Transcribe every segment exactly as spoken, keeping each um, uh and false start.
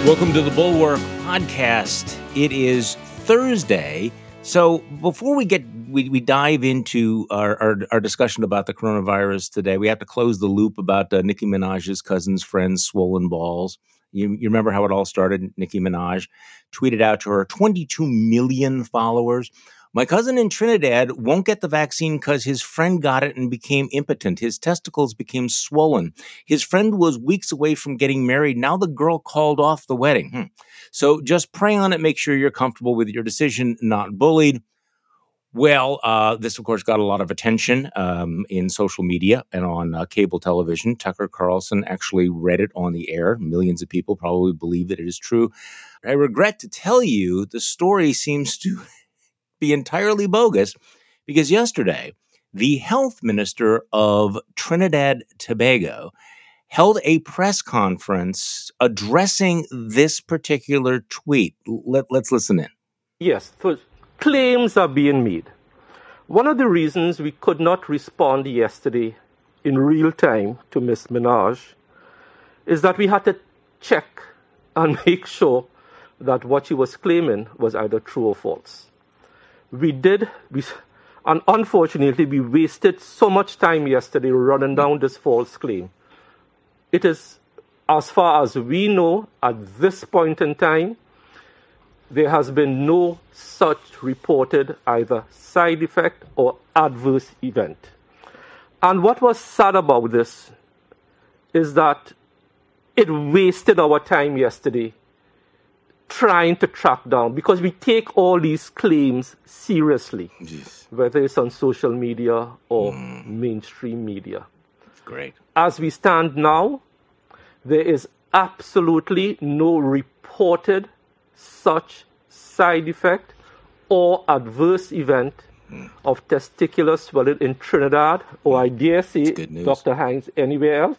Welcome to the Bulwark Podcast. It is Thursday. So before we get we, we dive into our, our, our discussion about the coronavirus today, we have to close the loop about uh, Nicki Minaj's cousin's friend's swollen balls. You, you remember how it all started? Nicki Minaj tweeted out to her twenty-two million followers, "My cousin in Trinidad won't get the vaccine because his friend got it and became impotent. His testicles became swollen. His friend was weeks away from getting married. Now the girl called off the wedding. Hmm. So just pray on it. Make sure you're comfortable with your decision, not bullied." Well, uh, this, of course, got a lot of attention um, in social media and on uh, cable television. Tucker Carlson actually read it on the air. Millions of people probably believe that it is true. I regret to tell you the story seems to be entirely bogus because yesterday, the health minister of Trinidad Tobago held a press conference addressing this particular tweet. Let, let's listen in. Yes, so claims are being made. One of the reasons we could not respond yesterday in real time to Miz Minaj is that we had to check and make sure that what she was claiming was either true or false. We did, we, and unfortunately, we wasted so much time yesterday running down this false claim. It is, as far as we know, at this point in time, there has been no such reported either side effect or adverse event. And what was sad about this is that it wasted our time yesterday trying to track down, because we take all these claims seriously, Jeez. whether it's on social media or mm. mainstream media. Great. As we stand now, there is absolutely no reported such side effect or adverse event mm. of testicular swelling in Trinidad, or I dare say, Doctor Hines, anywhere else.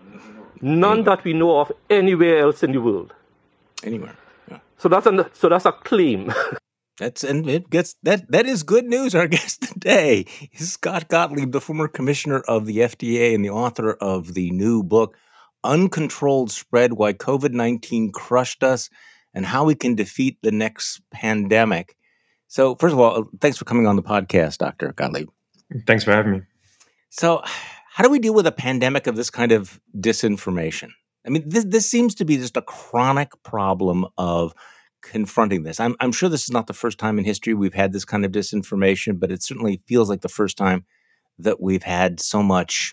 None anywhere. That we know of anywhere else in the world. Anywhere. Yeah. So that's a so that's a claim. That's and it gets that that is good news. Our guest today is Scott Gottlieb, the former commissioner of the F D A and the author of the new book, Uncontrolled Spread: Why COVID nineteen Crushed Us and How We Can Defeat the Next Pandemic. So, first of all, thanks for coming on the podcast, Doctor Gottlieb. Thanks for having me. So, how do we deal with a pandemic of this kind of disinformation? I mean, this this seems to be just a chronic problem of confronting this. I'm I'm sure this is not the first time in history we've had this kind of disinformation, but it certainly feels like the first time that we've had so much,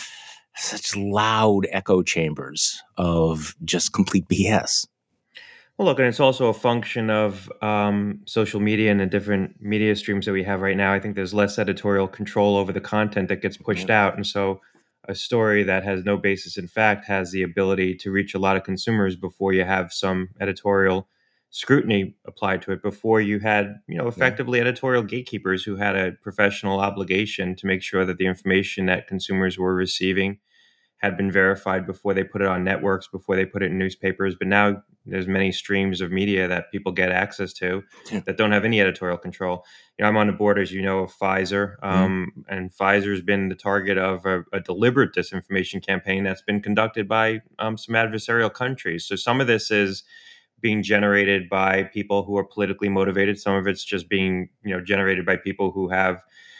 such loud echo chambers of just complete B S. Well, look, and it's also a function of um, social media and the different media streams that we have right now. I think there's less editorial control over the content that gets pushed Yeah. out. And so a story that has no basis in fact has the ability to reach a lot of consumers before you have some editorial scrutiny applied to it, before you had, you know, effectively yeah. editorial gatekeepers who had a professional obligation to make sure that the information that consumers were receiving had been verified before they put it on networks, before they put it in newspapers. But now there's many streams of media that people get access to yeah. that don't have any editorial control. You know, I'm on the board, as you know, of Pfizer, um, mm. and Pfizer's been the target of a, a deliberate disinformation campaign that's been conducted by um, some adversarial countries. So some of this is being generated by people who are politically motivated. Some of it's just being, you know, generated by people who have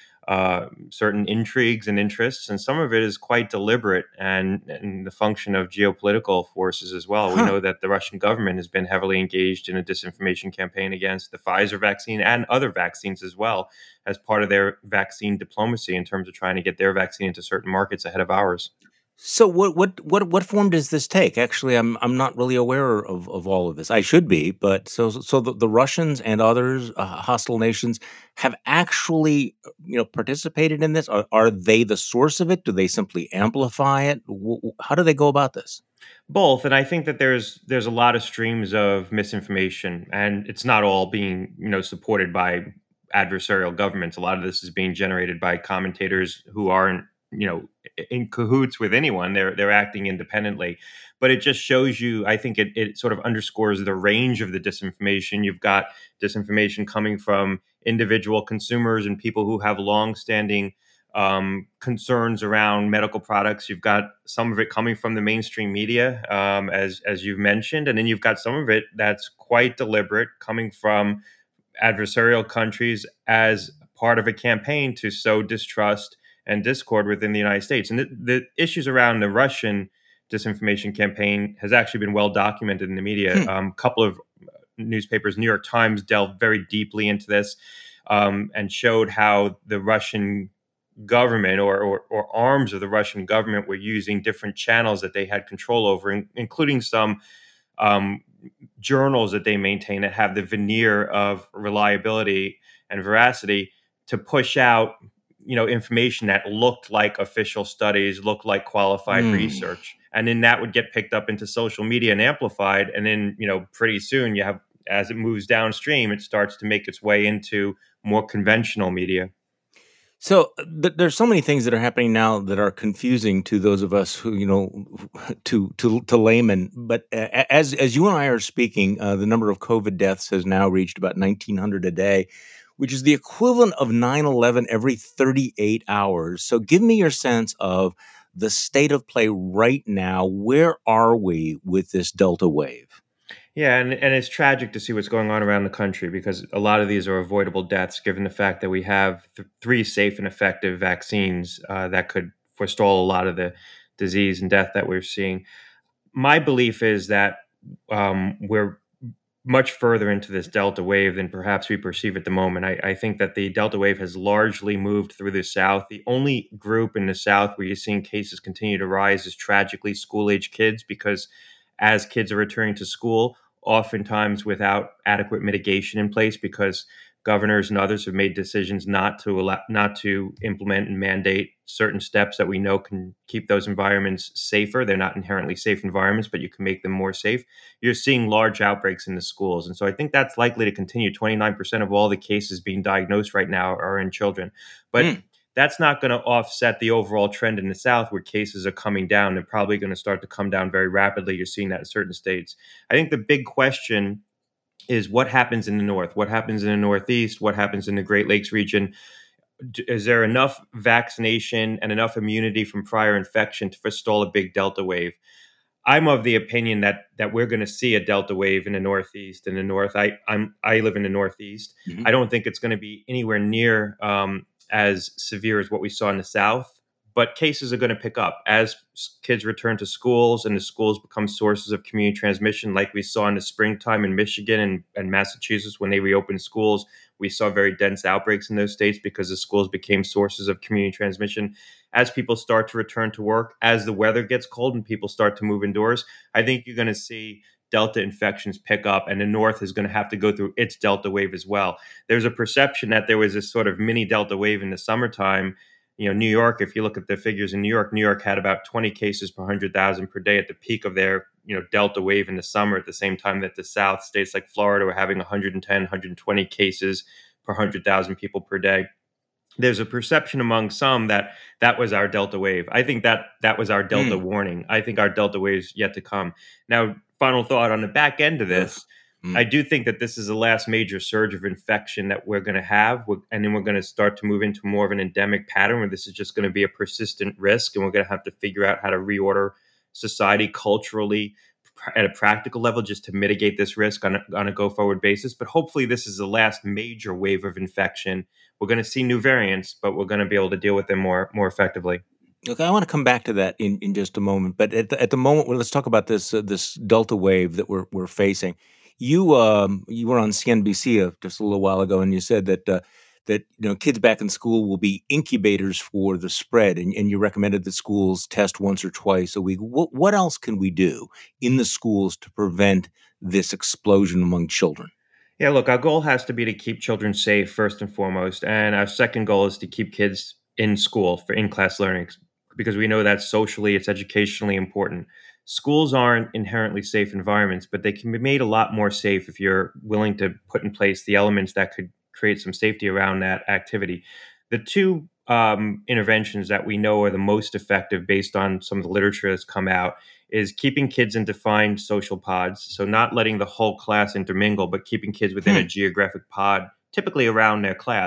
Uh, certain intrigues and interests, and some of it is quite deliberate and, and the function of geopolitical forces as well. Huh. We know that the Russian government has been heavily engaged in a disinformation campaign against the Pfizer vaccine and other vaccines as well, as part of their vaccine diplomacy in terms of trying to get their vaccine into certain markets ahead of ours. So what what what what form does this take? Actually, I'm I'm not really aware of, of all of this. I should be, but so so the, the Russians and others uh, hostile nations have actually, you know, participated in this. Are, are they the source of it? Do they simply amplify it? W- how do they go about this? Both, and I think that there's there's a lot of streams of misinformation, and it's not all being, you know, supported by adversarial governments. A lot of this is being generated by commentators who aren't, you know, in cahoots with anyone. They're they're acting independently. But it just shows you, I think it, it sort of underscores the range of the disinformation. You've got disinformation coming from individual consumers and people who have longstanding um, concerns around medical products. You've got some of it coming from the mainstream media, um, as as you've mentioned, and then you've got some of it that's quite deliberate, coming from adversarial countries as part of a campaign to sow distrust and discord within the United States. And the, the issues around the Russian disinformation campaign has actually been well documented in the media. A Hmm. um, couple of newspapers, New York Times, delved very deeply into this, um, and showed how the Russian government, or, or, or arms of the Russian government, were using different channels that they had control over, in, including some um, journals that they maintain that have the veneer of reliability and veracity, to push out, you know, information that looked like official studies, looked like qualified Hmm. research, and then that would get picked up into social media and amplified, and then, you know, pretty soon you have, as it moves downstream, it starts to make its way into more conventional media. So uh, th- there's so many things that are happening now that are confusing to those of us who, you know, to to to laymen. But uh, a- as as you and I are speaking, uh, the number of COVID deaths has now reached about nineteen hundred a day, which is the equivalent of nine eleven every thirty-eight hours. So give me your sense of the state of play right now. Where are we with this Delta wave? Yeah, and, and it's tragic to see what's going on around the country, because a lot of these are avoidable deaths, given the fact that we have th- three safe and effective vaccines uh, that could forestall a lot of the disease and death that we're seeing. My belief is that um, we're much further into this Delta wave than perhaps we perceive at the moment. I, I think that the Delta wave has largely moved through the South. The only group in the South where you're seeing cases continue to rise is tragically school age kids, because as kids are returning to school, oftentimes without adequate mitigation in place, because governors and others have made decisions not to allow, not to implement and mandate certain steps that we know can keep those environments safer. They're not inherently safe environments, but you can make them more safe. You're seeing large outbreaks in the schools. And so I think that's likely to continue. twenty-nine percent of all the cases being diagnosed right now are in children. But Hmm. that's not going to offset the overall trend in the South, where cases are coming down. They're probably going to start to come down very rapidly. You're seeing that in certain states. I think the big question is what happens in the North? What happens in the Northeast? What happens in the Great Lakes region? D- Is there enough vaccination and enough immunity from prior infection to forestall a big Delta wave? I'm of the opinion that that we're going to see a Delta wave in the Northeast. In the North, I I'm I live in the Northeast. Mhm. I don't think it's going to be anywhere near um, as severe as what we saw in the South, but cases are going to pick up as s- kids return to schools and the schools become sources of community transmission, like we saw in the springtime in Michigan and, and Massachusetts when they reopened schools. We saw very dense outbreaks in those states because the schools became sources of community transmission. As people start to return to work, as the weather gets cold and people start to move indoors, I think you're going to see Delta infections pick up, and the North is going to have to go through its Delta wave as well. There's a perception that there was this sort of mini Delta wave in the summertime. You know, New York, if you look at the figures in New York, New York had about twenty cases per one hundred thousand per day at the peak of their, you know, Delta wave in the summer, at the same time that the South states like Florida were having one hundred ten, one hundred twenty cases per one hundred thousand people per day. There's a perception among some that that was our Delta wave. I think that that was our Delta Hmm. warning. I think our Delta wave is yet to come. Now, final thought on the back end of Ugh. this, Hmm. I do think that this is the last major surge of infection that we're going to have. We're- And then we're going to start to move into more of an endemic pattern where this is just going to be a persistent risk. And we're going to have to figure out how to reorder society culturally pr- at a practical level just to mitigate this risk on a, on a go forward basis. But hopefully, this is the last major wave of infection. We're going to see new variants, but we're going to be able to deal with them more more effectively. Okay, I want to come back to that in, in just a moment. But at the, at the moment, well, let's talk about this uh, this Delta wave that we're we're facing. You um you were on C N B C uh, just a little while ago, and you said that uh, that you know kids back in school will be incubators for the spread, and, and you recommended that schools test once or twice a week. What what else can we do in the schools to prevent this explosion among children? Yeah, look, our goal has to be to keep children safe first and foremost, and our second goal is to keep kids in school for in-class learning, because we know that socially, it's educationally important. Schools aren't inherently safe environments, but they can be made a lot more safe if you're willing to put in place the elements that could create some safety around that activity. The two um, interventions that we know are the most effective, based on some of the literature that's come out, is keeping kids in defined social pods. So not letting the whole class intermingle, but keeping kids within a Hmm. geographic pod, typically around their class.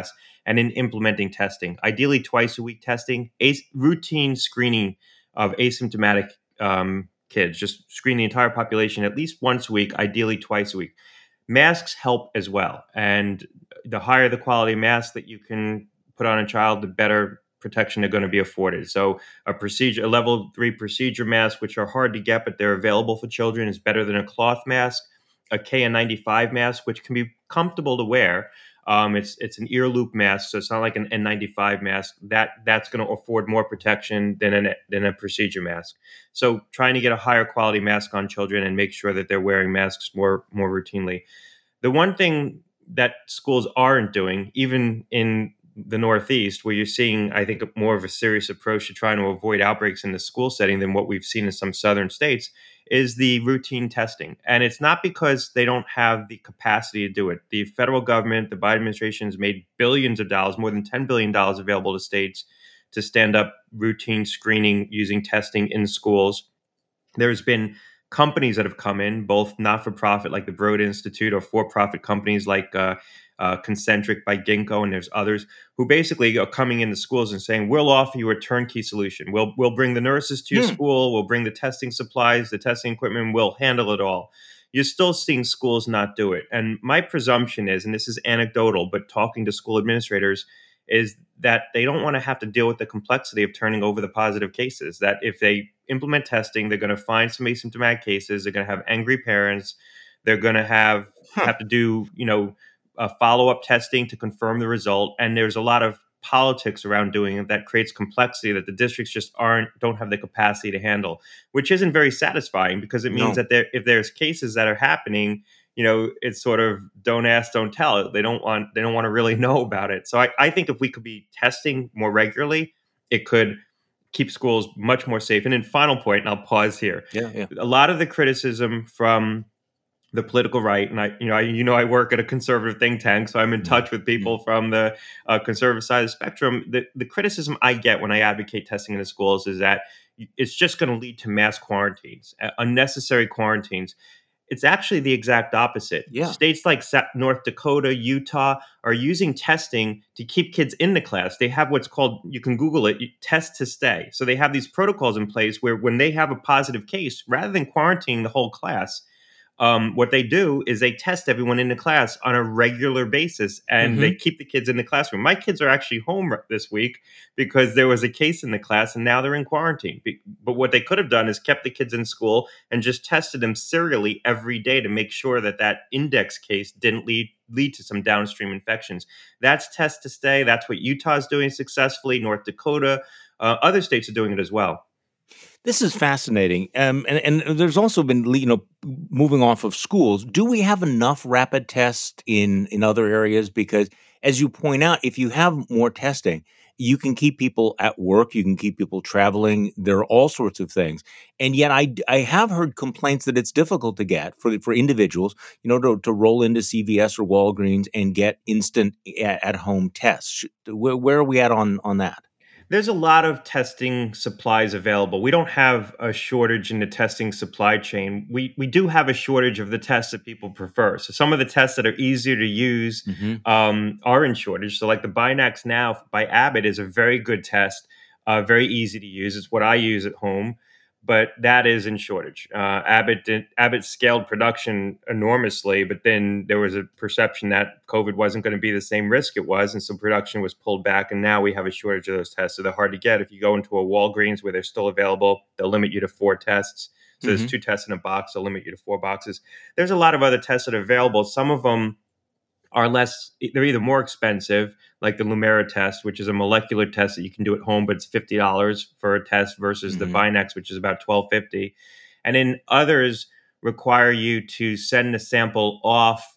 and in implementing testing, ideally twice a week testing, a- routine screening of asymptomatic um, kids, just screen the entire population at least once a week, ideally twice a week. Masks help as well. And the higher the quality mask that you can put on a child, the better protection they're going to be afforded. So a procedure, a level three procedure mask, which are hard to get, but they're available for children, is better than a cloth mask. A K N ninety-five mask, which can be comfortable to wear. Um, it's it's an ear loop mask, so it's not like an N ninety-five mask. That that's going to afford more protection than an than a procedure mask. So trying to get a higher quality mask on children and make sure that they're wearing masks more more routinely. The one thing that schools aren't doing, even in the Northeast, where you're seeing, I think, more of a serious approach to trying to avoid outbreaks in the school setting than what we've seen in some southern states, is the routine testing. And it's not because they don't have the capacity to do it. The federal government, the Biden administration, has made billions of dollars, more than ten billion dollars available to states to stand up routine screening using testing in schools. There's been companies that have come in, both not-for-profit like the Broad Institute or for-profit companies like uh, uh, Concentric by Ginkgo, and there's others who basically are coming into schools and saying, we'll offer you a turnkey solution. We'll we'll bring the nurses to your Hmm. school. We'll bring the testing supplies, the testing equipment. We'll handle it all. You're still seeing schools not do it. And my presumption is, and this is anecdotal, but talking to school administrators, is that they don't want to have to deal with the complexity of turning over the positive cases. That if they implement testing, they're going to find some asymptomatic cases. They're going to have angry parents. They're going to have Huh. have to do, you know, uh, follow up testing to confirm the result. And there's a lot of politics around doing it that creates complexity that the districts just aren't don't have the capacity to handle, which isn't very satisfying because it means No. that there if there's cases that are happening, you know, it's sort of don't ask, don't tell. They don't want they don't want to really know about it. So I, I think if we could be testing more regularly, it could keep schools much more safe. And then final point, and I'll pause here. Yeah, yeah. A lot of the criticism from the political right, and I, you know, I, you know, I work at a conservative think tank, so I'm in Mm. touch with people from the uh, conservative side of the spectrum. The, the criticism I get when I advocate testing in the schools is that it's just going to lead to mass quarantines, uh, unnecessary quarantines. It's actually the exact opposite. Yeah. States like Sa- North Dakota, Utah are using testing to keep kids in the class. They have what's called, you can Google it, you- test to stay. So they have these protocols in place where when they have a positive case, rather than quarantining the whole class, um, what they do is they test everyone in the class on a regular basis, and Mhm. they keep the kids in the classroom. My kids are actually home r- this week because there was a case in the class, and now they're in quarantine. Be- But what they could have done is kept the kids in school and just tested them serially every day to make sure that that index case didn't lead lead to some downstream infections. That's test to stay. That's what Utah's doing successfully. North Dakota, uh, other states are doing it as well. This is fascinating. Um, and, and there's also been, you know, moving off of schools. Do we have enough rapid tests in, in other areas? Because as you point out, if you have more testing, you can keep people at work, you can keep people traveling. There are all sorts of things. And yet I, d- I have heard complaints that it's difficult to get for, for individuals, you know, to, to roll into C V S or Walgreens and get instant at, at home tests. Sh- Where, where are we at on, on that? There's a lot of testing supplies available. We don't have a shortage in the testing supply chain. We we do have a shortage of the tests that people prefer. So some of the tests that are easier to use Hmm. um, are in shortage. So like the Binax Now by Abbott is a very good test, uh, very easy to use. It's what I use at home, but that is in shortage. Uh, Abbott did, Abbott scaled production enormously, but then there was a perception that COVID wasn't going to be the same risk it was, and so production was pulled back. And now we have a shortage of those tests, so they're hard to get. If you go into a Walgreens where they're still available, they'll limit you to four tests. So there's Hmm. two tests in a box. They'll limit you to four boxes. There's a lot of other tests that are available. Some of them are less, they're either more expensive, like the Lumera test, which is a molecular test that you can do at home, but it's fifty dollars for a test versus the Hmm. Binax, which is about twelve fifty. And then others require you to send the sample off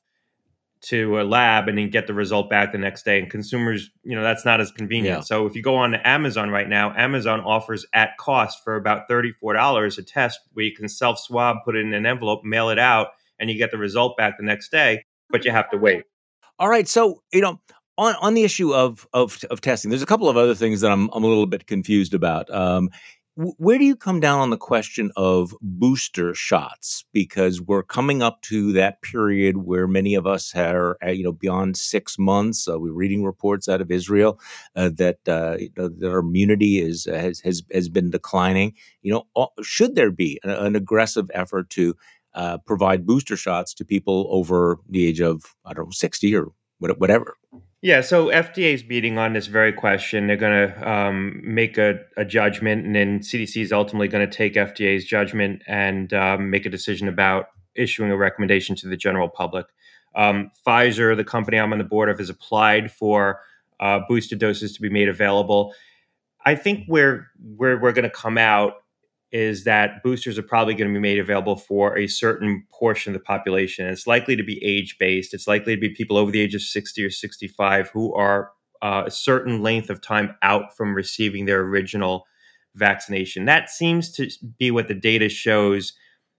to a lab and then get the result back the next day. And consumers, you know, that's not as Yeah. convenient. So if you go on to Amazon right now, Amazon offers at cost for about thirty-four dollars a test where you can self swab, put it in an envelope, mail it out, and you get the result back the next day, but you have to wait. All right, so you know, on on the issue of of of testing, there's a couple of other things that I'm I'm a little bit confused about. Um, W- Where do you come down on the question of booster shots? Because we're coming up to that period where many of us are, uh, you know, beyond six months. Uh, we're reading reports out of Israel uh, that uh, you know, that our immunity is uh, has has has been declining. You know, uh, should there be an, an aggressive effort to uh, provide booster shots to people over the age of, I don't know, sixty or what- whatever? Yeah, so F D A is meeting on this very question. They're going to um, make a, a judgment, and then C D C is ultimately going to take F D A's judgment and um, make a decision about issuing a recommendation to the general public. Um, Pfizer, the company I'm on the board of, has applied for uh, booster doses to be made available. I think where where we're going to come out is that boosters are probably going to be made available for a certain portion of the population. It's likely to be age based. It's likely to be people over the age of sixty or sixty-five who are uh, a certain length of time out from receiving their original vaccination. That seems to be what the data shows,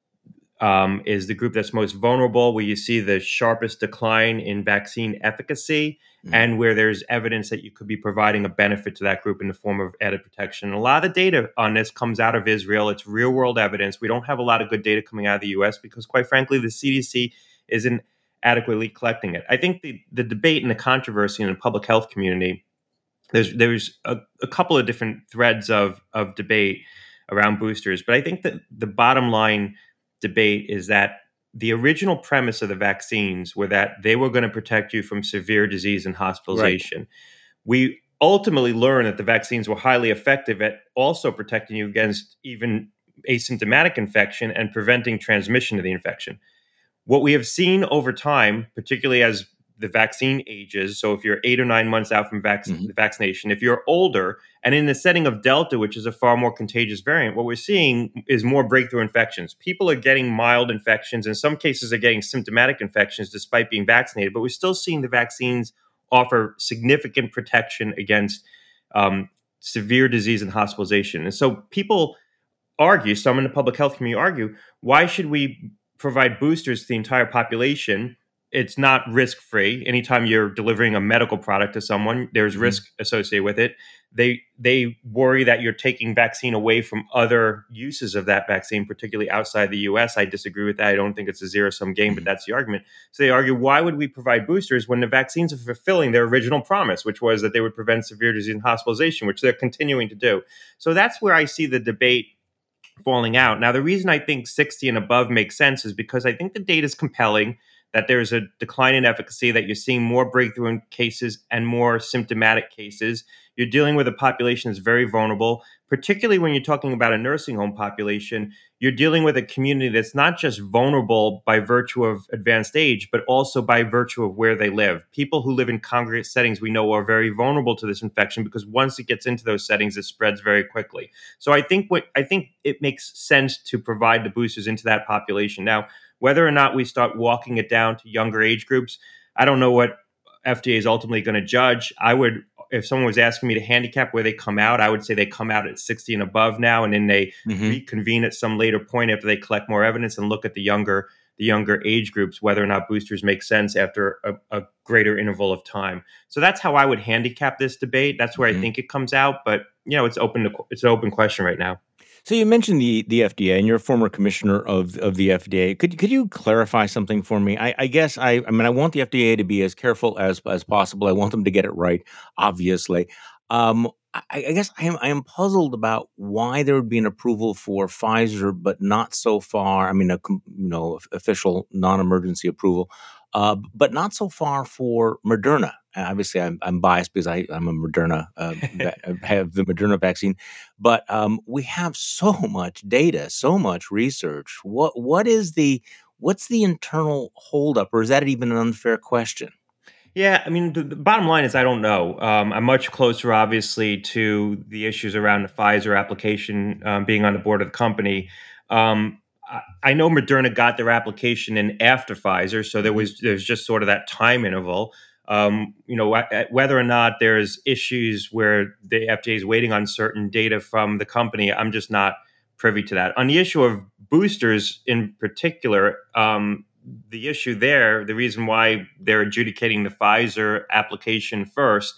um, is the group that's most vulnerable, where you see the sharpest decline in vaccine efficacy, Mm. and where there's evidence that you could be providing a benefit to that group in the form of added protection. And a lot of the data on this comes out of Israel. It's real world evidence. We don't have a lot of good data coming out of the U S because, quite frankly, the C D C isn't adequately collecting it. I think the, the debate and the controversy in the public health community, there's there's a, a couple of different threads of of debate around boosters, but I think that the bottom line debate is that the original premise of the vaccines were that they were going to protect you from severe disease and Right. hospitalization. We ultimately learned that the vaccines were highly effective at also protecting you against even asymptomatic infection and preventing transmission of the infection. What we have seen over time, particularly as the vaccine ages, so if you're eight or nine months out from vac- Hmm. the vaccination, if you're older, and in the setting of Delta, which is a far more contagious variant, what we're seeing is more breakthrough infections. People are getting mild infections. In some cases, are getting symptomatic infections despite being vaccinated, but we're still seeing the vaccines offer significant protection against um, severe disease and hospitalization. And so people argue, some in the public health community argue, why should we provide boosters to the entire population? It's not risk free. Anytime you're delivering a medical product to someone, there's Hmm. risk associated with it. They they worry that you're taking vaccine away from other uses of that vaccine, particularly outside the U S. I disagree with that. I don't think it's a zero sum game, but Hmm. that's the argument. So they argue, why would we provide boosters when the vaccines are fulfilling their original promise, which was that they would prevent severe disease and hospitalization, which they're continuing to do. So that's where I see the debate falling out. Now, the reason I think sixty and above makes sense is because I think the data is compelling, that there's a decline in efficacy, that you're seeing more breakthrough in cases and more symptomatic cases. You're dealing with a population that's very vulnerable, particularly when you're talking about a nursing home population. You're dealing with a community that's not just vulnerable by virtue of advanced age, but also by virtue of where they live. People who live in congregate settings we know are very vulnerable to this infection because once it gets into those settings, it spreads very quickly. So I think what I think it makes sense to provide the boosters into that population. Now, whether or not we start walking it down to younger age groups, I don't know what F D A is ultimately going to judge. I would, if someone was asking me to handicap where they come out, I would say they come out at sixty and above now, and then they Hmm. reconvene at some later point after they collect more evidence and look at the younger the younger age groups, whether or not boosters make sense after a, a greater interval of time. So that's how I would handicap this debate. That's where I Hmm. think it comes out, but you know, it's open to it's an open question right now. So you mentioned the the F D A, and you're a former commissioner of of the F D A. Could could you clarify something for me? I, I guess I I mean I want the F D A to be as careful as as possible. I want them to get it right, obviously. Um, I, I guess I am I am puzzled about why there would be an approval for Pfizer, but not so far. I mean, a com- you know official non-emergency approval, uh, but not so far for Moderna. And obviously, I'm I'm biased because I I'm a Moderna uh, va- I have the Moderna vaccine, but um, we have so much data, so much research. What what is the what's the internal holdup, or is that even an unfair question? Yeah, I mean, the, the bottom line is I don't know. Um, I'm much closer, obviously, to the issues around the Pfizer application, um, being on the board of the company. Um, I, I know Moderna got their application in after Pfizer, so there Hmm. was there's just sort of that time interval. Um, you know, wh- whether or not there's issues where the F D A is waiting on certain data from the company, I'm just not privy to that. On the issue of boosters in particular, um, the issue there, the reason why they're adjudicating the Pfizer application first,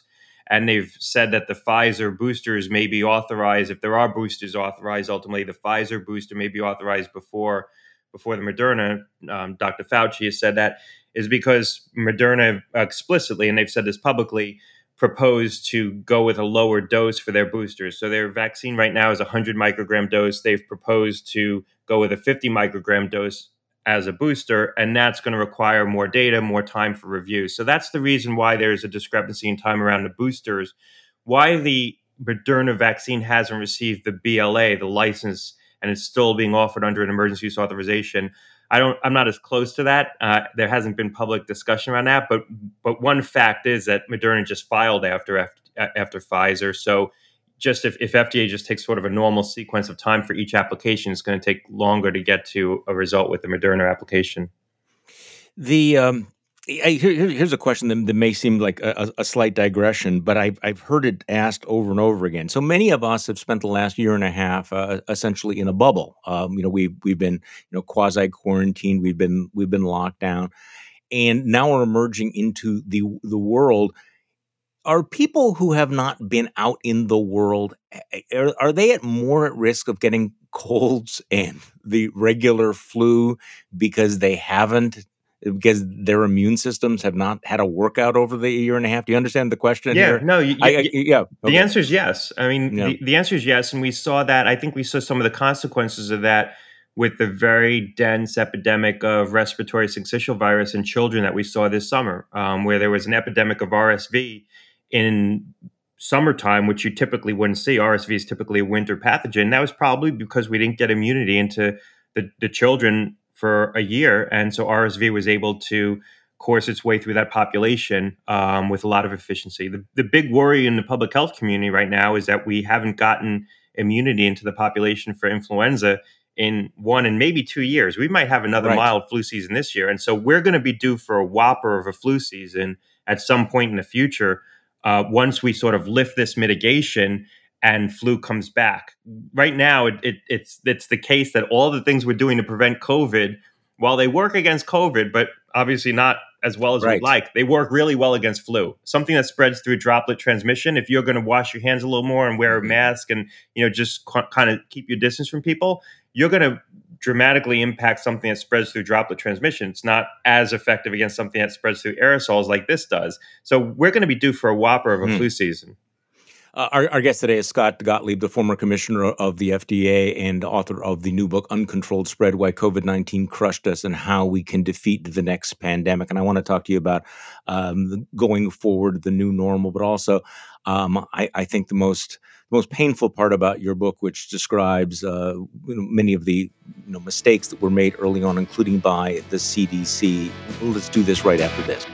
And they've said that the Pfizer boosters may be authorized, if there are boosters authorized, ultimately the Pfizer booster may be authorized before before the Moderna. Um, Doctor Fauci has said that is because Moderna explicitly, and they've said this publicly, proposed to go with a lower dose for their boosters. So their vaccine right now is a one hundred microgram dose. They've proposed to go with a fifty microgram dose as a booster, and that's going to require more data, more time for review. So that's the reason why there's a discrepancy in time around the boosters. Why the Moderna vaccine hasn't received the B L A, the license, and is still being offered under an emergency use authorization. I don't. I'm not as close to that. Uh, there hasn't been public discussion around that. But but one fact is that Moderna just filed after after Pfizer. So just if, if F D A just takes sort of a normal sequence of time for each application, it's going to take longer to get to a result with the Moderna application. The um, I, here, here's a question that, that may seem like a, a slight digression, but I've I've heard it asked over and over again. So many of us have spent the last year and a half uh, essentially in a bubble. Um, you know, we've we've been you know quasi quarantined. We've been we've been locked down, and now we're emerging into the the world. Are people who have not been out in the world, are, are they at more at risk of getting colds and the regular flu because they haven't, because their immune systems have not had a workout over the year and a half? Do you understand the question Yeah, here? no, you, I, you, I, yeah. The Okay. answer is yes. I mean, Yeah. the, the answer is yes. And we saw that. I think we saw some of the consequences of that with the very dense epidemic of respiratory syncytial virus in children that we saw this summer, um, where there was an epidemic of R S V in summertime, which you typically wouldn't see. R S V is typically a winter pathogen. That was probably because we didn't get immunity into the, the children for a year. And so R S V was able to course its way through that population um, with a lot of efficiency. The, the big worry in the public health community right now is that we haven't gotten immunity into the population for influenza in one and maybe two years. We might have another Right. mild flu season this year. And so we're going to be due for a whopper of a flu season at some point in the future uh, once we sort of lift this mitigation and flu comes back. Right now, it, it, it's it's the case that all the things we're doing to prevent COVID, while they work against COVID, but obviously not as well as Right. we'd like, they work really well against flu. Something that spreads through droplet transmission. If you're going to wash your hands a little more and wear Mhm. a mask and you know just c- kind of keep your distance from people, you're going to dramatically impact something that spreads through droplet transmission. It's not as effective against something that spreads through aerosols like this does. So we're going to be due for a whopper of a Hmm. flu season. Uh, our, our guest today is Scott Gottlieb, the former commissioner of the F D A and author of the new book, Uncontrolled Spread, Why COVID nineteen Crushed Us and How We Can Defeat the Next Pandemic. And I want to talk to you about um, the- going forward, the new normal, but also um, I, I think the most the most painful part about your book, which describes uh, you know, many of the you know, mistakes that were made early on, including by the C D C. Let's do this right after this.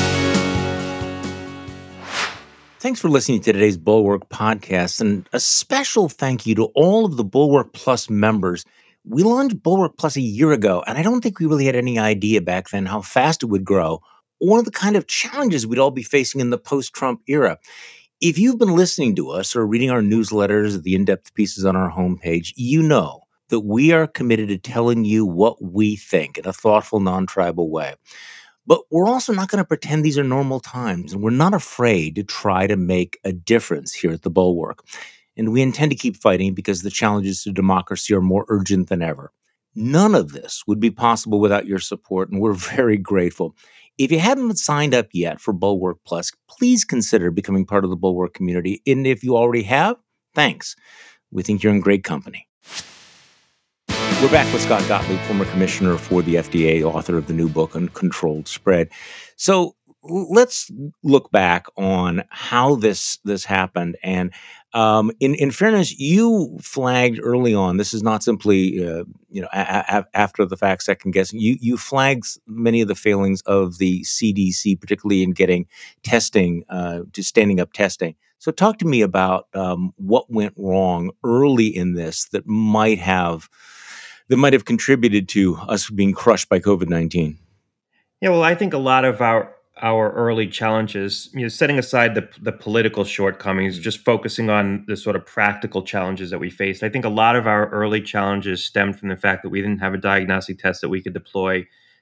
Thanks for listening to today's Bulwark podcast, and a special thank you to all of the Bulwark Plus members. We launched Bulwark Plus a year ago, and I don't think we really had any idea back then how fast it would grow, or the kind of challenges we'd all be facing in the post-Trump era. If you've been listening to us or reading our newsletters, the in-depth pieces on our homepage, you know that we are committed to telling you what we think in a thoughtful, non-tribal way. But we're also not going to pretend these are normal times, and we're not afraid to try to make a difference here at the Bulwark. And we intend to keep fighting because the challenges to democracy are more urgent than ever. None of this would be possible without your support, and we're very grateful. If you haven't signed up yet for Bulwark Plus, please consider becoming part of the Bulwark community. And if you already have, thanks. We think you're in great company. We're back with Scott Gottlieb, former commissioner for the F D A, author of the new book, Uncontrolled Spread. So let's look back on how this this happened. And um, in in fairness, you flagged early on. This is not simply uh, you know a- a- after the fact, second guessing. You you flagged many of the failings of the C D C, particularly in getting testing uh, to standing up testing. So talk to me about um, what went wrong early in this that might have that might have contributed to us being crushed by COVID nineteen. Yeah, well, I think a lot of our our early challenges, you know, setting aside the the political shortcomings, just focusing on the sort of practical challenges that we faced. I think a lot of our early challenges stemmed from the fact that we didn't have a diagnostic test that we could deploy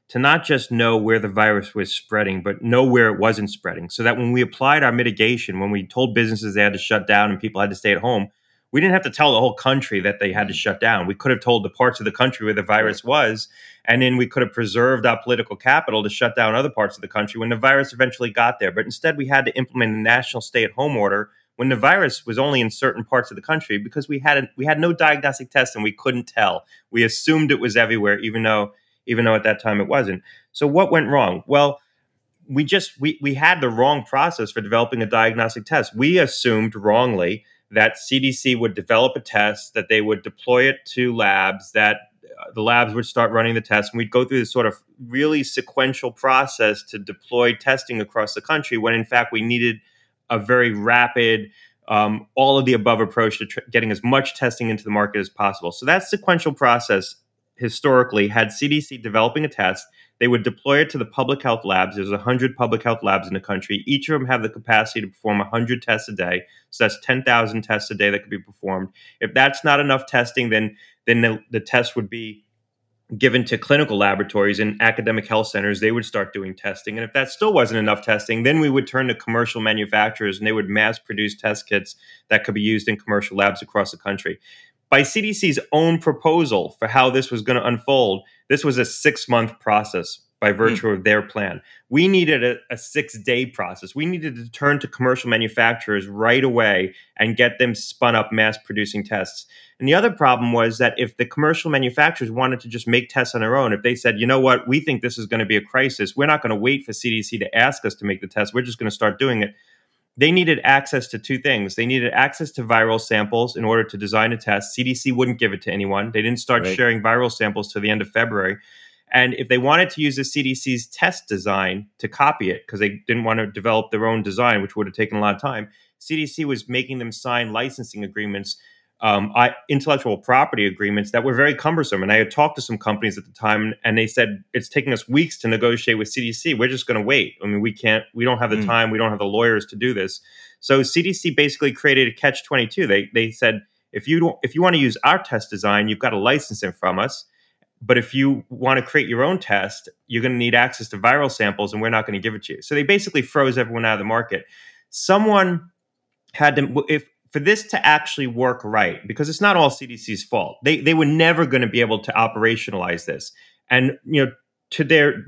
to not just know where the virus was spreading, but know where it wasn't spreading. So that when we applied our mitigation, when we told businesses they had to shut down and people had to stay at home, we didn't have to tell the whole country that they had to shut down. We could have told the parts of the country where the virus was, and then we could have preserved our political capital to shut down other parts of the country when the virus eventually got there. But instead, we had to implement a national stay-at-home order when the virus was only in certain parts of the country because we had a, we had no diagnostic tests and we couldn't tell. We assumed it was everywhere, even though even though at that time it wasn't. So what went wrong? Well, we just we we had the wrong process for developing a diagnostic test. We assumed wrongly that C D C would develop a test, that they would deploy it to labs, that uh, the labs would start running the tests, and we'd go through this sort of really sequential process to deploy testing across the country when in fact we needed a very rapid, um, all of the above approach to tr- getting as much testing into the market as possible. So that sequential process historically had C D C developing a test. They would deploy it to the public health labs. There's one hundred public health labs in the country. Each of them have the capacity to perform one hundred tests a day. So that's ten thousand tests a day that could be performed. If that's not enough testing, then, then the, the test would be given to clinical laboratories and academic health centers. They would start doing testing. And if that still wasn't enough testing, then we would turn to commercial manufacturers and they would mass produce test kits that could be used in commercial labs across the country. By C D C's own proposal for how this was going to unfold, this was a six-month process by virtue mm. of their plan. We needed a, a six-day process. We needed to turn to commercial manufacturers right away and get them spun up mass-producing tests. And the other problem was that if the commercial manufacturers wanted to just make tests on their own, if they said, you know what, we think this is going to be a crisis, we're not going to wait for C D C to ask us to make the test, we're just going to start doing it. They needed access to two things. They needed access to viral samples in order to design a test. C D C wouldn't give it to anyone. They didn't start right. sharing viral samples till the end of February. And if they wanted to use the C D C's test design to copy it, because they didn't want to develop their own design, which would have taken a lot of time, C D C was making them sign licensing agreements, um, I, intellectual property agreements that were very cumbersome. And I had talked to some companies at the time, and they said, it's taking us weeks to negotiate with C D C. We're just going to wait. I mean, we can't, we don't have the mm. time. We don't have the lawyers to do this. So C D C basically created a catch twenty-two. They they said, if you don't, if you want to use our test design, you've got to license it from us. But if you want to create your own test, you're going to need access to viral samples, and we're not going to give it to you. So they basically froze everyone out of the market. Someone had to, if for this to actually work right, because it's not all C D C's fault. They they were never going to be able to operationalize this. And you know, to their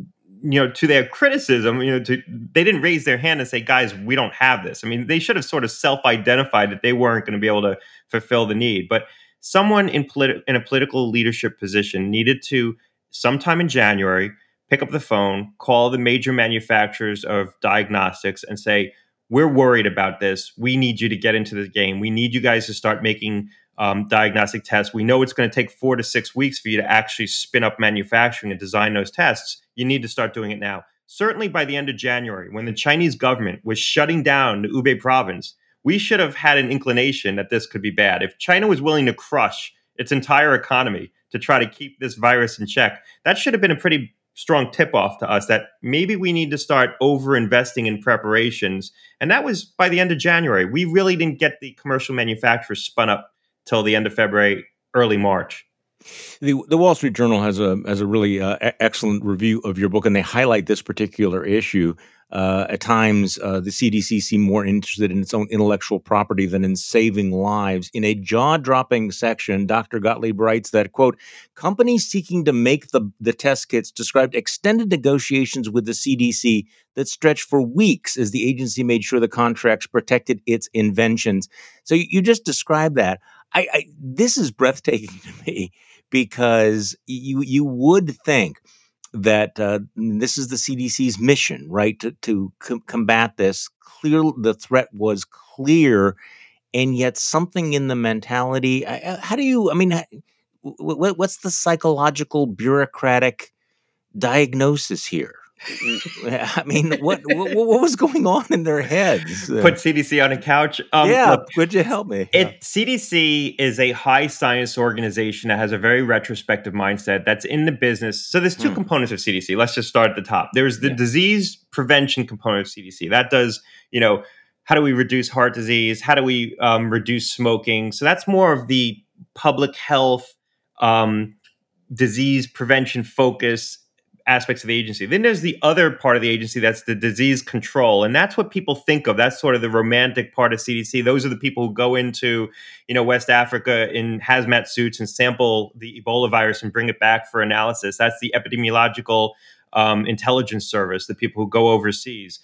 you know to their criticism, you know, to, they didn't raise their hand and say, "Guys, we don't have this." I mean, they should have sort of self-identified that they weren't going to be able to fulfill the need, but someone in, politi- in a political leadership position needed to, sometime in January, pick up the phone, call the major manufacturers of diagnostics and say, we're worried about this. We need you to get into the game. We need you guys to start making um, diagnostic tests. We know it's going to take four to six weeks for you to actually spin up manufacturing and design those tests. You need to start doing it now. Certainly by the end of January, when the Chinese government was shutting down the Hubei province, we should have had an inclination that this could be bad. If China was willing to crush its entire economy to try to keep this virus in check, that should have been a pretty strong tip-off to us that maybe we need to start over-investing in preparations. And that was by the end of January. We really didn't get the commercial manufacturers spun up till the end of February, early March. The the Wall Street Journal has a has a really uh, excellent review of your book, and they highlight this particular issue. Uh, at times, uh, the C D C seemed more interested in its own intellectual property than in saving lives. In a jaw-dropping section, Doctor Gottlieb writes that, quote, companies seeking to make the, the test kits described extended negotiations with the C D C that stretched for weeks as the agency made sure the contracts protected its inventions. So you, you just described that. I, I this is breathtaking to me because you you would think that uh, this is the C D C's mission, right, to to com- combat this. Clear, the threat was clear, and yet something in the mentality. I, how do you? I mean, what, what's the psychological bureaucratic diagnosis here? I mean, what, what what was going on in their heads? Put C D C on a couch. Um, yeah, look, could you help me? It, yeah. C D C is a high science organization that has a very retrospective mindset that's in the business. So there's two hmm. components of C D C. Let's just start at the top. There's the yeah. disease prevention component of C D C. That does, you know, how do we reduce heart disease? How do we um, reduce smoking? So that's more of the public health, um, disease prevention focus aspects of the agency. Then there's the other part of the agency that's the disease control. And that's what people think of. That's sort of the romantic part of C D C. Those are the people who go into, you know, West Africa in hazmat suits and sample the Ebola virus and bring it back for analysis. That's the epidemiological um, intelligence service, the people who go overseas.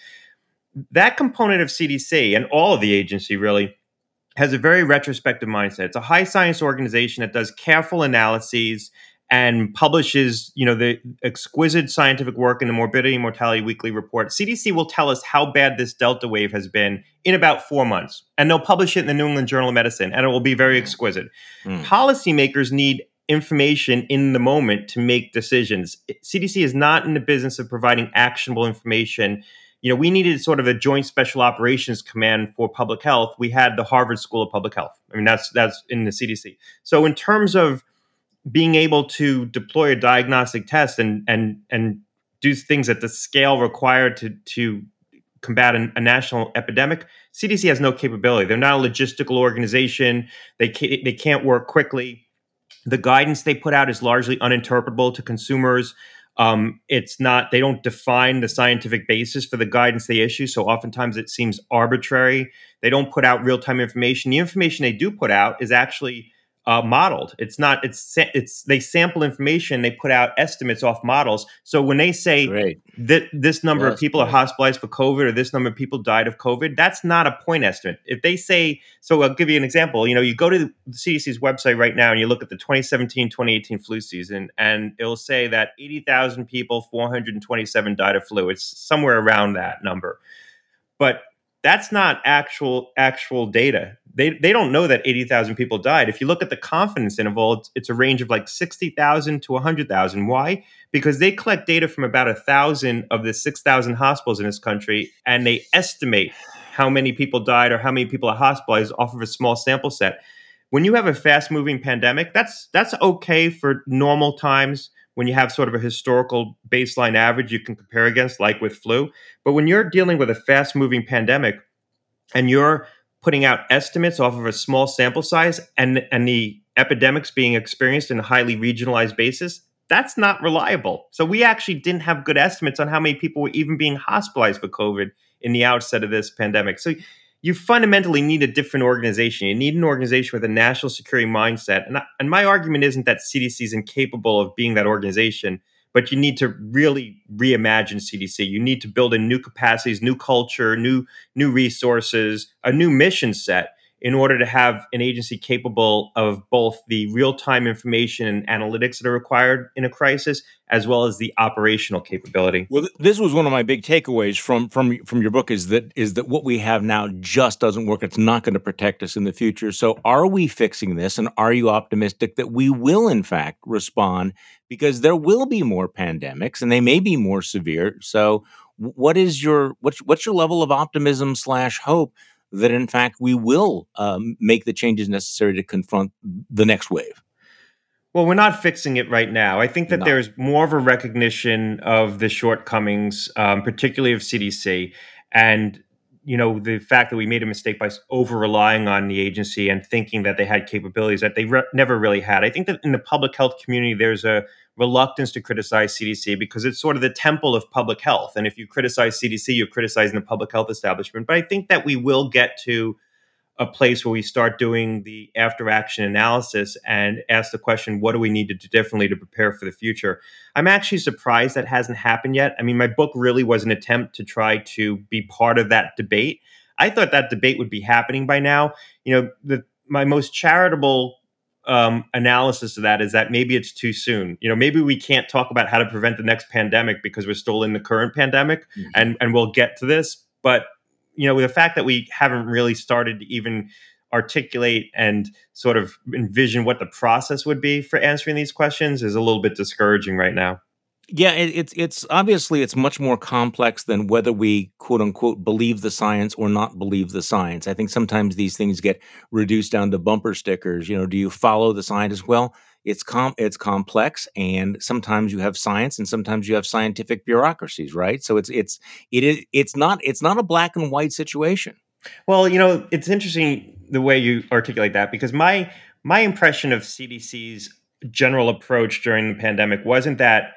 That component of C D C and all of the agency really has a very retrospective mindset. It's a high science organization that does careful analyses and publishes, you know, the exquisite scientific work in the Morbidity and Mortality Weekly Report. C D C will tell us how bad this Delta wave has been in about four months, and they'll publish it in the New England Journal of Medicine, and it will be very exquisite. Mm. Policymakers need information in the moment to make decisions. C D C is not in the business of providing actionable information. You know, we needed sort of a joint special operations command for public health. We had the Harvard School of Public Health. I mean, that's that's in the C D C. So in terms of being able to deploy a diagnostic test and and and do things at the scale required to to combat an, a national epidemic, C D C has no capability. They're not a logistical organization. They can't, they can't work quickly. The guidance they put out is largely uninterpretable to consumers. Um, it's not, they don't define the scientific basis for the guidance they issue. So oftentimes it seems arbitrary. They don't put out real-time information. The information they do put out is actually uh, modeled. It's not, it's, it's, they sample information, they put out estimates off models. So when they say Great. that this number Yes, of people great. are hospitalized for COVID or this number of people died of COVID, that's not a point estimate. If they say, so I'll give you an example, you know, you go to the C D C's website right now and you look at the twenty seventeen twenty eighteen flu season, and it'll say that eighty thousand people, four hundred twenty-seven died of flu. It's somewhere around that number. But that's not actual actual data. They they don't know that eighty thousand people died. If you look at the confidence interval, it's, it's a range of like sixty thousand to one hundred thousand. Why? Because they collect data from about one thousand of the six thousand hospitals in this country, and they estimate how many people died or how many people are hospitalized off of a small sample set. When you have a fast-moving pandemic, that's that's okay for normal times when you have sort of a historical baseline average you can compare against, like with flu. But when you're dealing with a fast-moving pandemic and you're putting out estimates off of a small sample size and, and the epidemics being experienced in a highly regionalized basis, that's not reliable. So we actually didn't have good estimates on how many people were even being hospitalized for COVID in the outset of this pandemic. So you fundamentally need a different organization. You need an organization with a national security mindset. And, I, and my argument isn't that C D C is incapable of being that organization, but you need to really reimagine C D C. You need to build in new capacities, new culture, new, new resources, a new mission set in order to have an agency capable of both the real-time information and analytics that are required in a crisis, as well as the operational capability. Well, th- this was one of my big takeaways from from from your book is that is that what we have now just doesn't work. It's not going to protect us in the future. So are we fixing this, and are you optimistic that we will, in fact, respond? Because there will be more pandemics, and they may be more severe. So what is your what's what's your level of optimism slash hope that, in fact, we will um, make the changes necessary to confront the next wave? Well, we're not fixing it right now. I think that No. there's more of a recognition of the shortcomings, um, particularly of C D C, and you know the fact that we made a mistake by over relying on the agency and thinking that they had capabilities that they re- never really had. I think that in the public health community, there's a reluctance to criticize C D C because it's sort of the temple of public health. And if you criticize C D C, you're criticizing the public health establishment. But I think that we will get to a place where we start doing the after action analysis and ask the question, what do we need to do differently to prepare for the future? I'm actually surprised that hasn't happened yet. I mean, my book really was an attempt to try to be part of that debate. I thought that debate would be happening by now. You know, the, my most charitable um, analysis of that is that maybe it's too soon. You know, maybe we can't talk about how to prevent the next pandemic because we're still in the current pandemic, mm-hmm. and, and we'll get to this. But you know, the fact that we haven't really started to even articulate and sort of envision what the process would be for answering these questions is a little bit discouraging right now. Yeah, it, it's it's obviously it's much more complex than whether we quote unquote believe the science or not believe the science. I think sometimes these things get reduced down to bumper stickers. You know, do you follow the scientists? Well, it's com it's complex, and sometimes you have science, and sometimes you have scientific bureaucracies, right? So it's it's it is it's not it's not a black and white situation. Well, you know, it's interesting the way you articulate that, because my my impression of C D C's general approach during the pandemic wasn't that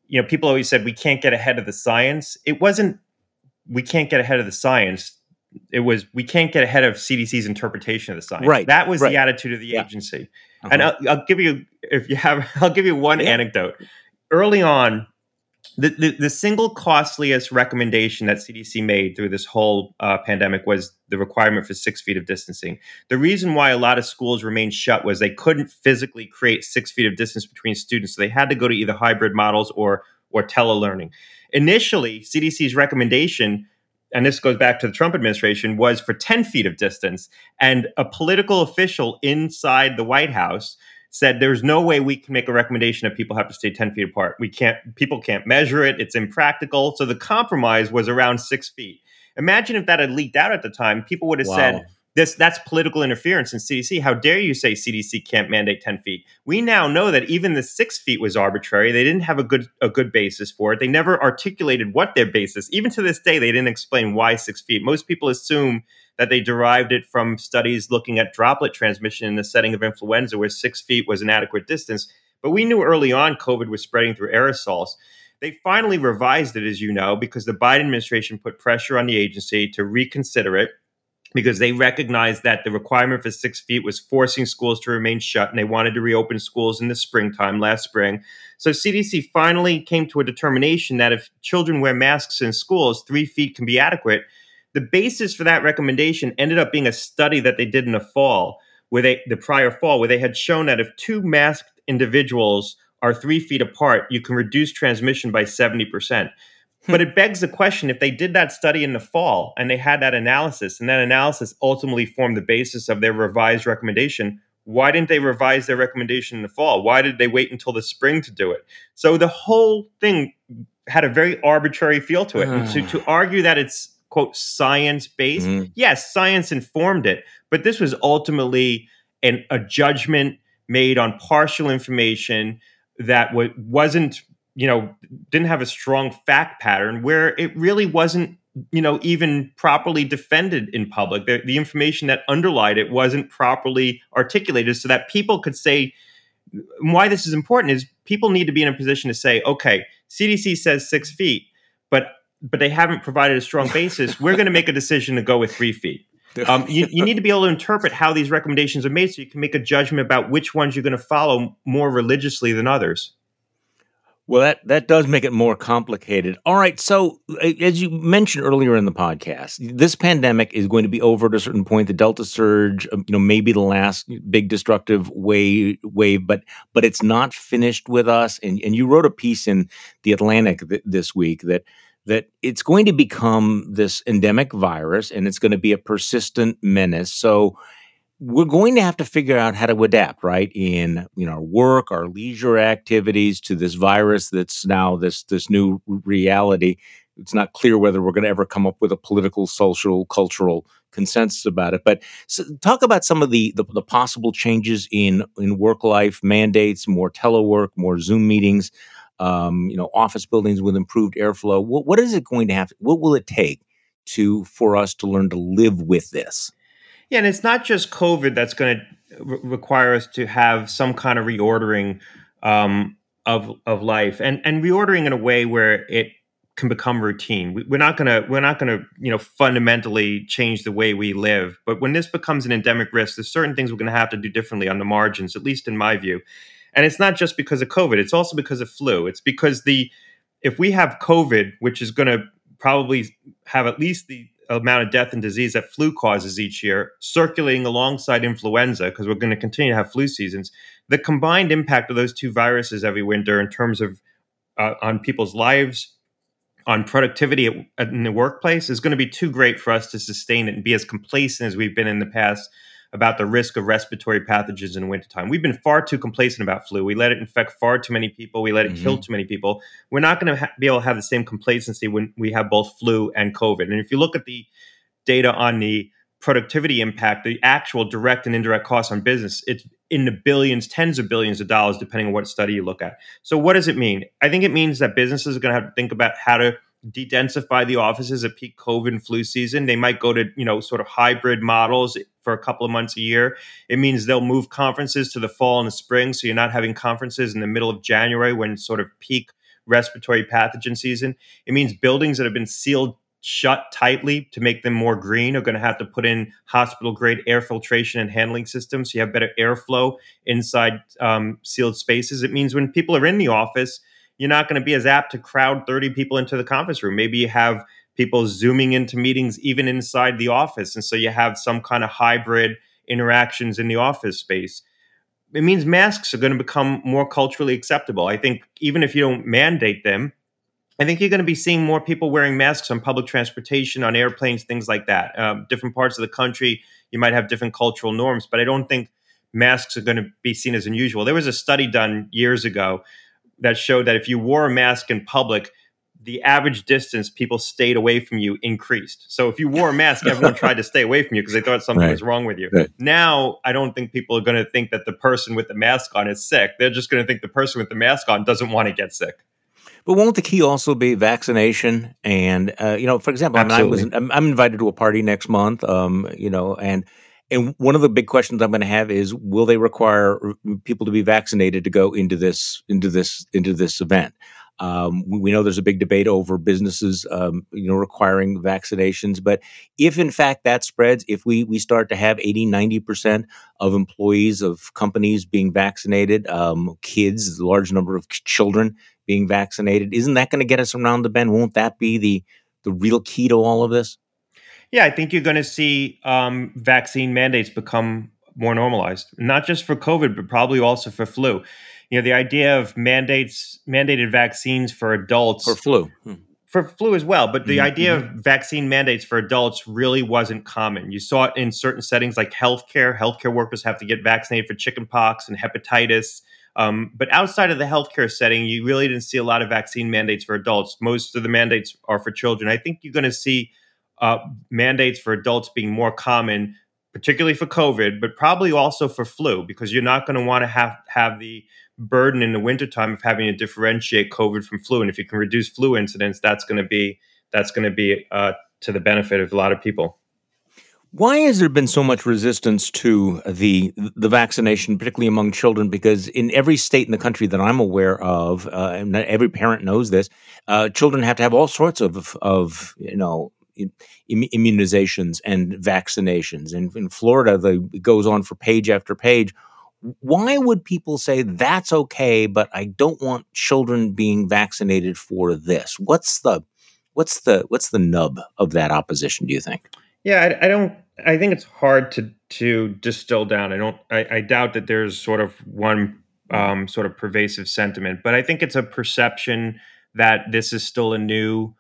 you know, people always said we can't get ahead of the science. It wasn't we can't get ahead of the science. It was we can't get ahead of C D C's interpretation of the science. Right. That was right. the attitude of the Yeah. agency. Uh-huh. And I'll, I'll give you, if you have, I'll give you one Yeah. anecdote. Early on, the, the the single costliest recommendation that C D C made through this whole uh, pandemic was the requirement for six feet of distancing. The reason why a lot of schools remained shut was they couldn't physically create six feet of distance between students, so they had to go to either hybrid models or or telelearning. Initially, C D C's recommendation, and this goes back to the Trump administration, was for ten feet of distance. And a political official inside the White House said there's no way we can make a recommendation that people have to stay ten feet apart. We can't, people can't measure it. It's impractical. So the compromise was around six feet. Imagine if that had leaked out at the time, people would have Wow. said, this that's political interference in C D C. How dare you say C D C can't mandate ten feet? We now know that even the six feet was arbitrary. They didn't have a good a good basis for it. They never articulated what their basis. Even to this day, they didn't explain why six feet. Most people assume that they derived it from studies looking at droplet transmission in the setting of influenza, where six feet was an adequate distance. But we knew early on COVID was spreading through aerosols. They finally revised it, as you know, because the Biden administration put pressure on the agency to reconsider it, because they recognized that the requirement for six feet was forcing schools to remain shut, and they wanted to reopen schools in the springtime last spring. So C D C finally came to a determination that if children wear masks in schools, three feet can be adequate. The basis for that recommendation ended up being a study that they did in the fall, where they, the prior fall, where they had shown that if two masked individuals are three feet apart, you can reduce transmission by seventy percent. But it begs the question, if they did that study in the fall and they had that analysis, and that analysis ultimately formed the basis of their revised recommendation, why didn't they revise their recommendation in the fall? Why did they wait until the spring to do it? So the whole thing had a very arbitrary feel to it. And to, to argue that it's, quote, science-based, Mhm. yes, science informed it, but this was ultimately an, a judgment made on partial information that w- wasn't, you know, didn't have a strong fact pattern, where it really wasn't, you know, even properly defended in public. The, the information that underlied it wasn't properly articulated so that people could say, why this is important is people need to be in a position to say, okay, C D C says six feet, but but they haven't provided a strong basis. We're going to make a decision to go with three feet. Um, you, you need to be able to interpret how these recommendations are made so you can make a judgment about which ones you're going to follow more religiously than others. Well, that, that does make it more complicated. All right. So, a- as you mentioned earlier in the podcast, this pandemic is going to be over at a certain point. The Delta surge, um, you know, maybe the last big destructive wave, wave, but but it's not finished with us. And and you wrote a piece in the Atlantic th- this week that that it's going to become this endemic virus, and it's going to be a persistent menace. So we're going to have to figure out how to adapt, right, in you know our work, our leisure activities to this virus that's now this this new reality. It's not clear whether we're going to ever come up with a political, social, cultural consensus about it. But so talk about some of the, the the possible changes in in work life mandates, more telework, more Zoom meetings, um, you know, office buildings with improved airflow. What what is it going to have? What will it take to for us to learn to live with this? Yeah, and it's not just COVID that's going to re- require us to have some kind of reordering um, of of life, and and reordering in a way where it can become routine. We, we're not gonna we're not gonna you know fundamentally change the way we live, but when this becomes an endemic risk, there's certain things we're going to have to do differently on the margins, at least in my view. And it's not just because of COVID; it's also because of flu. It's because the if we have COVID, which is going to probably have at least the amount of death and disease that flu causes each year, circulating alongside influenza, because we're going to continue to have flu seasons, the combined impact of those two viruses every winter in terms of uh, on people's lives, on productivity at, at, in the workplace, is going to be too great for us to sustain it and be as complacent as we've been in the past about the risk of respiratory pathogens in wintertime. We've been far too complacent about flu. We let it infect far too many people. We let it Mhm. kill too many people. We're not going to ha- be able to have the same complacency when we have both flu and COVID. And if you look at the data on the productivity impact, the actual direct and indirect costs on business, it's in the billions, tens of billions of dollars, depending on what study you look at. So what does it mean? I think it means that businesses are going to have to think about how to de-densify the offices at peak COVID and flu season. They might go to, you know, sort of hybrid models for a couple of months a year. It means they'll move conferences to the fall and the spring, so you're not having conferences in the middle of January when sort of peak respiratory pathogen season. It means buildings that have been sealed shut tightly to make them more green are going to have to put in hospital grade air filtration and handling systems so you have better airflow inside um, sealed spaces. It means when people are in the office, you're not going to be as apt to crowd thirty people into the conference room. Maybe you have people zooming into meetings even inside the office. And so you have some kind of hybrid interactions in the office space. It means masks are going to become more culturally acceptable. I think even if you don't mandate them, I think you're going to be seeing more people wearing masks on public transportation, on airplanes, things like that. Um, different parts of the country, you might have different cultural norms, but I don't think masks are going to be seen as unusual. There was a study done years ago that showed that if you wore a mask in public, the average distance people stayed away from you increased. So if you wore a mask, everyone tried to stay away from you because they thought something Right. was wrong with you. Right. Now, I don't think people are going to think that the person with the mask on is sick. They're just going to think the person with the mask on doesn't want to get sick. But won't the key also be vaccination? And uh, you know, for example, I mean, I was Absolutely. I'm, I'm invited to a party next month. Um, you know, and and one of the big questions I'm going to have is, will they require people to be vaccinated to go into this into this into this event? Um, we, we know there's a big debate over businesses, um, you know, requiring vaccinations. But if in fact that spreads, if we we start to have eighty, ninety percent of employees of companies being vaccinated, um, kids, a large number of children being vaccinated, isn't that going to get us around the bend? Won't that be the the real key to all of this? Yeah, I think you're going to see um, vaccine mandates become more normalized, not just for COVID, but probably also for flu. You know, the idea of mandates, mandated vaccines for For adults, flu. Hmm. for flu as well, but the Mhm, idea mhm. of vaccine mandates for adults really wasn't common. You saw it in certain settings like healthcare. Healthcare workers have to get vaccinated for chickenpox and hepatitis. Um, but outside of the healthcare setting, you really didn't see a lot of vaccine mandates for adults. Most of the mandates are for children. I think you're going to see uh, mandates for adults being more common, particularly for COVID, but probably also for flu, because you're not going to want to have have the burden in the wintertime of having to differentiate COVID from flu. And if you can reduce flu incidence, that's going to be that's going to be uh, to the benefit of a lot of people. Why has there been so much resistance to the the vaccination, particularly among children? Because in every state in the country that I'm aware of, uh, and every parent knows this, uh, children have to have all sorts of of you know im- immunizations and vaccinations. And in Florida, the, it goes on for page after page. Why would people say that's okay, but I don't want children being vaccinated for this? What's the what's the what's the nub of that opposition? Do you think? Yeah, I, I don't. I think it's hard to to distill down. I don't. I, I doubt that there's sort of one um, sort of pervasive sentiment, but I think it's a perception that this is still a new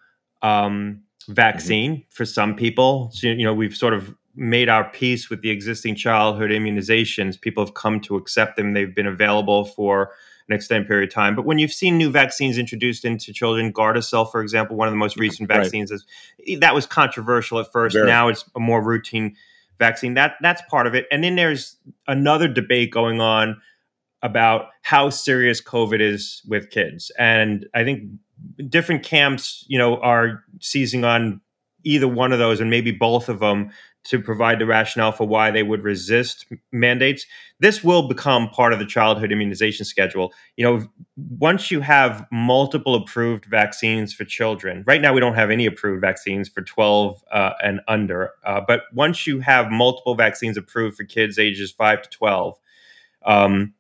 um, Mhm. vaccine for some people. So, you know, we've sort of made our peace with the existing childhood immunizations. People have come to accept them. They've been available for an extended period of time. But when you've seen new vaccines introduced into children, Gardasil, for example, one of the most recent Right. vaccines, is that was controversial at first. Very. Now it's a more routine vaccine. That that's part of it. And then there's another debate going on about how serious COVID is with kids. And I think different camps, you know, are seizing on either one of those and maybe both of them to provide the rationale for why they would resist mandates. This will become part of the childhood immunization schedule. You know, once you have multiple approved vaccines for children, right now we don't have any approved vaccines for twelve uh, and under, uh, but once you have multiple vaccines approved for kids ages five to twelve, um,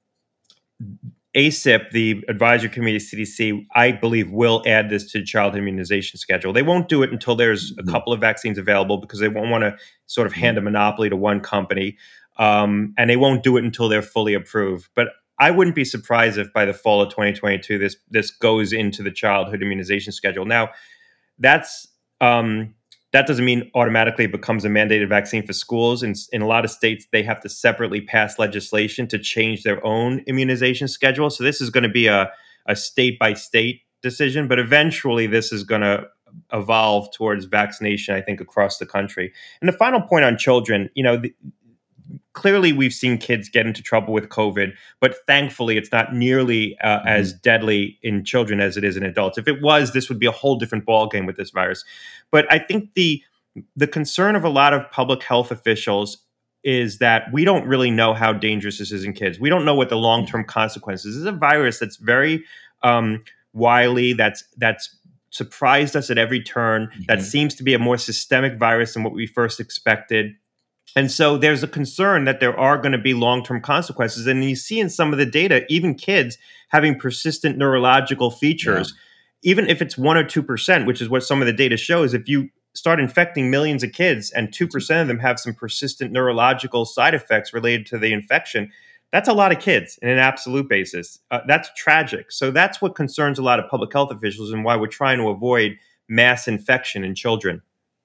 A C I P, the advisory committee of C D C, I believe will add this to the child immunization schedule. They won't do it until there's a Mhm. couple of vaccines available because they won't want to sort of hand Mhm. a monopoly to one company. Um, and they won't do it until they're fully approved. But I wouldn't be surprised if by the fall of twenty twenty-two, this this goes into the childhood immunization schedule. Now, that's um, that doesn't mean automatically it becomes a mandated vaccine for schools. In, in a lot of states, they have to separately pass legislation to change their own immunization schedule. So this is going to be a, a state by state decision, but eventually this is going to evolve towards vaccination, I think, across the country. And the final point on children, you know, the, clearly we've seen kids get into trouble with COVID, but thankfully it's not nearly uh, Mhm. as deadly in children as it is in adults. If it was, this would be a whole different ballgame with this virus. But I think the the concern of a lot of public health officials is that we don't really know how dangerous this is in kids. We don't know what the long term consequences. This is a virus that's very um, wily, that's that's surprised us at every turn, mm-hmm. that seems to be a more systemic virus than what we first expected. And so there's a concern that there are going to be long-term consequences. And you see in some of the data, even kids having persistent neurological features, yeah. even if it's one or two percent, which is what some of the data shows, if you start infecting millions of kids and two percent of them have some persistent neurological side effects related to the infection, that's a lot of kids in an absolute basis. Uh, that's tragic. So that's what concerns a lot of public health officials and why we're trying to avoid mass infection in children.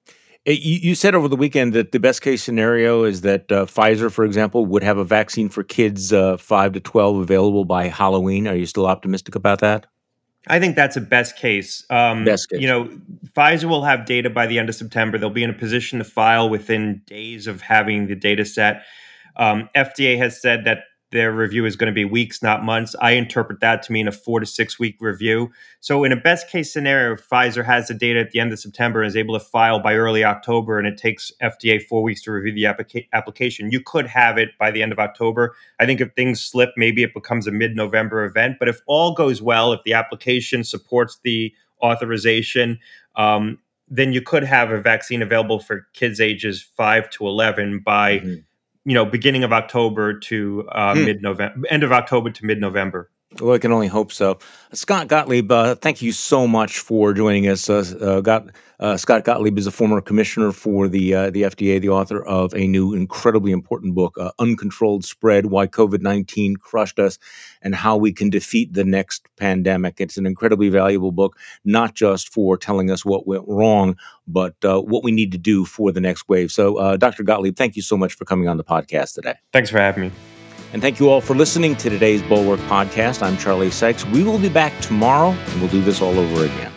You, you said over the weekend that the best case scenario is that uh, Pfizer, for example, would have a vaccine for kids uh, five to twelve available by Halloween. Are you still optimistic about that? I think that's a best case. Um, best case. You know, Pfizer will have data by the end of September. They'll be in a position to file within days of having the data set. Um, F D A has said that their review is going to be weeks, not months. I interpret that to mean a four to six week review. So in a best case scenario, if Pfizer has the data at the end of September and is able to file by early October, and it takes F D A four weeks to review the applica- application, you could have it by the end of October. I think if things slip, maybe it becomes a mid-November event. But if all goes well, if the application supports the authorization, um, then you could have a vaccine available for kids ages five to eleven by mm-hmm. you know, beginning of October to uh, hmm. mid-November, end of October to mid-November. Well, I can only hope so. Scott Gottlieb, uh, thank you so much for joining us. Uh, uh, got, uh, Scott Gottlieb is a former commissioner for the uh, the F D A, the author of a new incredibly important book, uh, Uncontrolled Spread, Why COVID nineteen Crushed Us and How We Can Defeat the Next Pandemic. It's an incredibly valuable book, not just for telling us what went wrong, but uh, what we need to do for the next wave. So, uh, Doctor Gottlieb, thank you so much for coming on the podcast today. Thanks for having me. And thank you all for listening to today's Bulwark Podcast. I'm Charlie Sykes. We will be back tomorrow, and we'll do this all over again.